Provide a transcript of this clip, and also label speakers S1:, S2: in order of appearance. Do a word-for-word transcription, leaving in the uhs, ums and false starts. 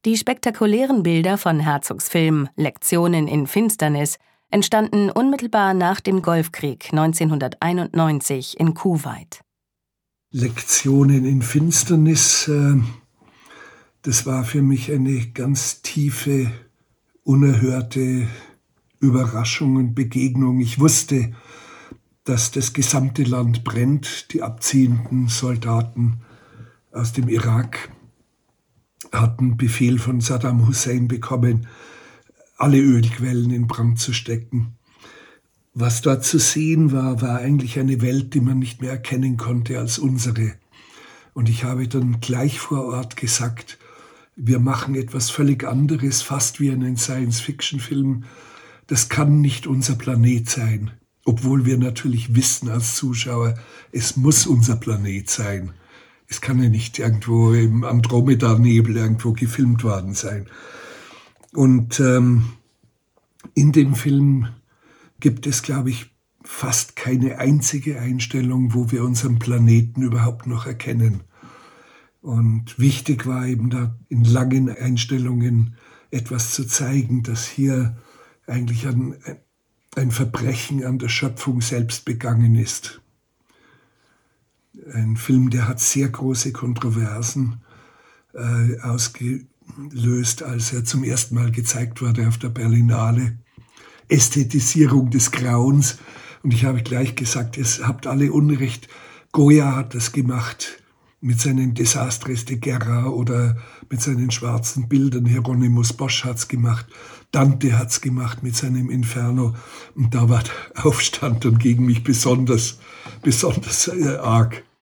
S1: Die spektakulären Bilder von Herzogs Film »Lektionen in Finsternis« entstanden unmittelbar nach dem Golfkrieg neunzehnhunderteinundneunzig in Kuwait.
S2: »Lektionen in Finsternis«, äh, das war für mich eine ganz tiefe, unerhörte Überraschung und Begegnung. Ich wusste, dass das gesamte Land brennt. Die abziehenden Soldaten aus dem Irak hatten Befehl von Saddam Hussein bekommen, alle Ölquellen in Brand zu stecken. Was dort zu sehen war, war eigentlich eine Welt, die man nicht mehr erkennen konnte als unsere. Und ich habe dann gleich vor Ort gesagt, wir machen etwas völlig anderes, fast wie einen Science-Fiction-Film. Das kann nicht unser Planet sein. Obwohl wir natürlich wissen als Zuschauer, es muss unser Planet sein. Es kann ja nicht irgendwo im Andromeda-Nebel irgendwo gefilmt worden sein. Und ähm, in dem Film gibt es, glaube ich, fast keine einzige Einstellung, wo wir unseren Planeten überhaupt noch erkennen. Und wichtig war eben da in langen Einstellungen etwas zu zeigen, dass hier eigentlich ein, ein Verbrechen an der Schöpfung selbst begangen ist. Ein Film, der hat sehr große Kontroversen äh, ausgelöst, als er zum ersten Mal gezeigt wurde auf der Berlinale. Ästhetisierung des Grauens. Und ich habe gleich gesagt, ihr habt alle Unrecht. Goya hat das gemacht mit seinen Desastres de Guerra oder mit seinen schwarzen Bildern. Hieronymus Bosch hat's gemacht. Dante hat's gemacht mit seinem Inferno. Und da war der Aufstand dann gegen mich besonders, besonders arg.